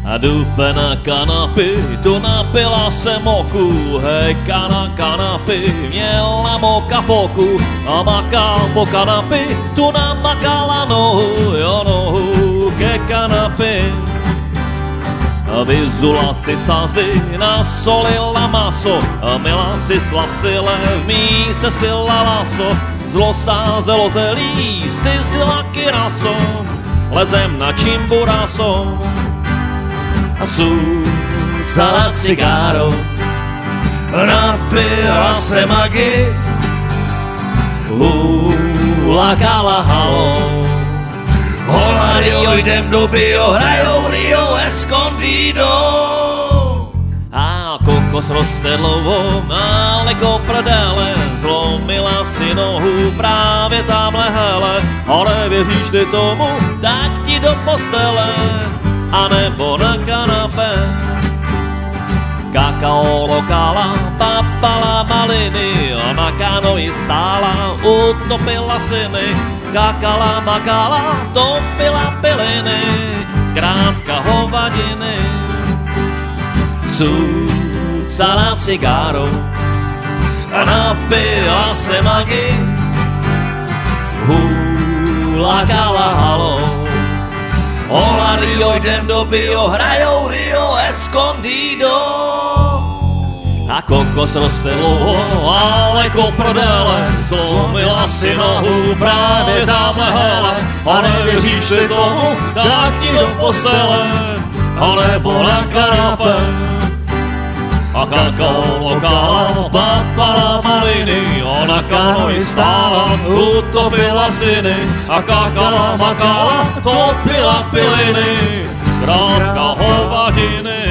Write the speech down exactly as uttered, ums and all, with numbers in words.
A dupe na kanapy, tu napila se moku, hejka na kanapy, měla moka foku a makal po kanapy, tu namakala nohu, jo nohu ke kanapy. A vyzula si sazy, nasolila maso, a mila si slavsile, v mí se sila laso, zlo sázelo zelí, si zila kiraso, lezem na čimburaso. A cucala cigáro, napila se Magi, hulakala halo. Hola Rio, jdem do bio, hrajou Rio Escondido. A kokos roste dlouho, maleko prdele, zlomila si nohu právě tamhle hele. Ale věříš ty tomu, tak ti do postele, a nebo na kanapé. Kakao lokala, papala maliny, a na kanoji stála, utopila syny. Kakala makala, topila piliny, zkrátka hovadiny. Cucala cigáro, a napila se Magi, hulakala halo. Hola Rio, jdem do bio, hrajou Rio Escondido. A kokos roste dlouho, ale koprodele, zlomila si nohu právě tamhle hele. A nevěříš ty tomu, tak ti do postele, anebo na kanapé. A kakao lokala, papala maliny, ona kanoji stála, utopila syny. A kakala makala, topila piliny, zkrátka hovadiny.